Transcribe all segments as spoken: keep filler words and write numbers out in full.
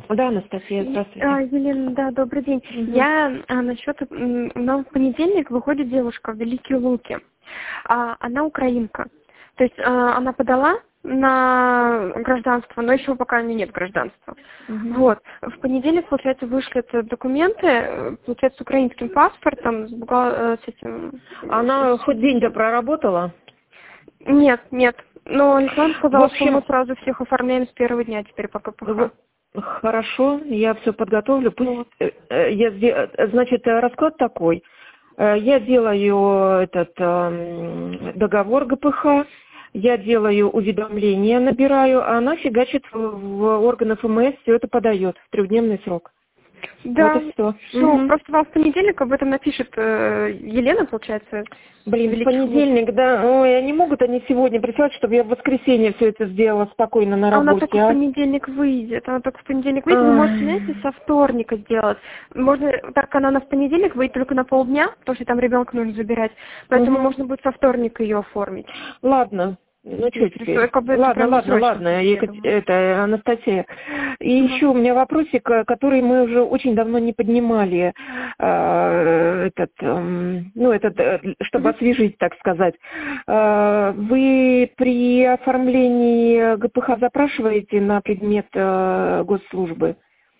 Да, Анастасия, здравствуйте. А, Елена, да, добрый день. Угу. Я а, насчет м, у нас в понедельник выходит девушка в Великие Луки. А, она украинка. То есть а, она подала на гражданство, но еще пока у нее нет гражданства. Угу. Вот. В понедельник, получается, вышлют документы, э, получается, с украинским паспортом, с, бухгал- э, с этим... Она с- хоть день-то проработала? Нет, нет. Но Александр В сказал, что мы общем, сразу всех оформляем с первого дня теперь по КПХ. в- хорошо, я все подготовлю. Пусть Вот. э, э, я сде- э, значит, э, расклад такой. Э, Я делаю этот эм, договор ГПХ, я делаю уведомление, набираю, а она фигачит в, в органы ФМС, все это подает в трехдневный срок. Вот Да, и все. все. Просто вам в понедельник об этом напишет э, Елена, получается. Блин, в Великих Лук. понедельник, да, ой, они могут они сегодня прислать, чтобы я в воскресенье все это сделала спокойно на А она работе, только в а? понедельник выйдет. Она только в понедельник выйдет. Вы можете, Ай. знаете, со вторника сделать. Можно, так как она на в понедельник выйдет только на полдня, потому что там ребенка нужно забирать. Поэтому Угу. можно будет со вторника ее оформить. Ладно, ну что Если что, теперь? как бы это Ладно, прям ладно, срочно ладно, будет, я Екат... думаю. это Анастасия. И Ага. еще у меня вопросик, э, который мы уже очень давно не поднимали, э, этот, эм, ну, этот, э, чтобы Мгм. освежить, так сказать. Э, Вы при оформлении ГПХ запрашиваете на предмет э, госслужбы?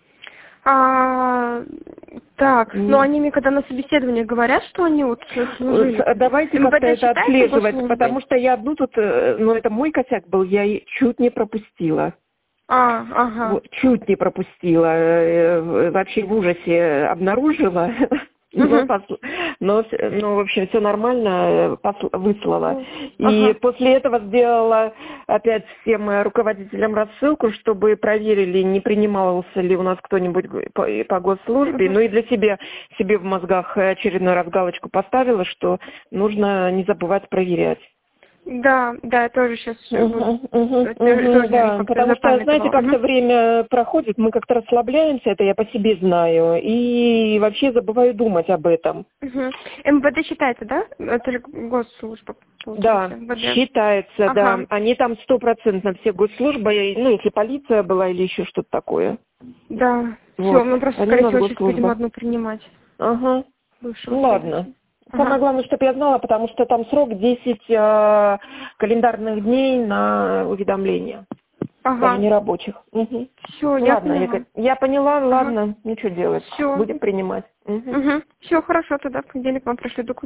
А, так, но М. они мне когда на собеседовании говорят, что они вот служили. С- Давайте как-то МВД это считается отслеживать, госслужбой? потому что я одну тут, э, ну это мой косяк был, я и чуть не пропустила. А, ага. Вот, чуть не пропустила, э, вообще в ужасе обнаружила, но, Угу. посл- но, вс- но, в общем, все нормально, э, посл- выслала. И Ага. после этого сделала опять всем э, руководителям рассылку, чтобы проверили, не принимался ли у нас кто-нибудь г- по, по госслужбе. Угу. Ну и для себя себе в мозгах очередной раз галочку поставила, что нужно не забывать проверять. Да, да, я тоже сейчас Угу, угу, тоже, угу, наверное, да, как-то потому что, знаете, запамятовала. как-то Угу. время проходит, мы как-то расслабляемся, это я по себе знаю, и вообще забываю думать об этом. Угу. МВД считается, да? Это же госслужба, Да, получается, МВД. считается, да, Ага. они там стопроцентно все госслужба, и, ну, если полиция была или еще что-то такое. Да. Все, Вот, мы просто, они у скорее нас всего, сейчас будем госслужба. одну принимать. Ага, Бывшего ну ладно. следователя. Самое Ага. главное, чтобы я знала, потому что там срок десять э, календарных дней на уведомление. Даже Ага. не рабочих. Угу. Все, я Ладно, я, поняла. я поняла, Ага. ладно, ничего делать. Все. Будем принимать. Угу. Угу. Все, хорошо, тогда в понедельник вам пришлю документы.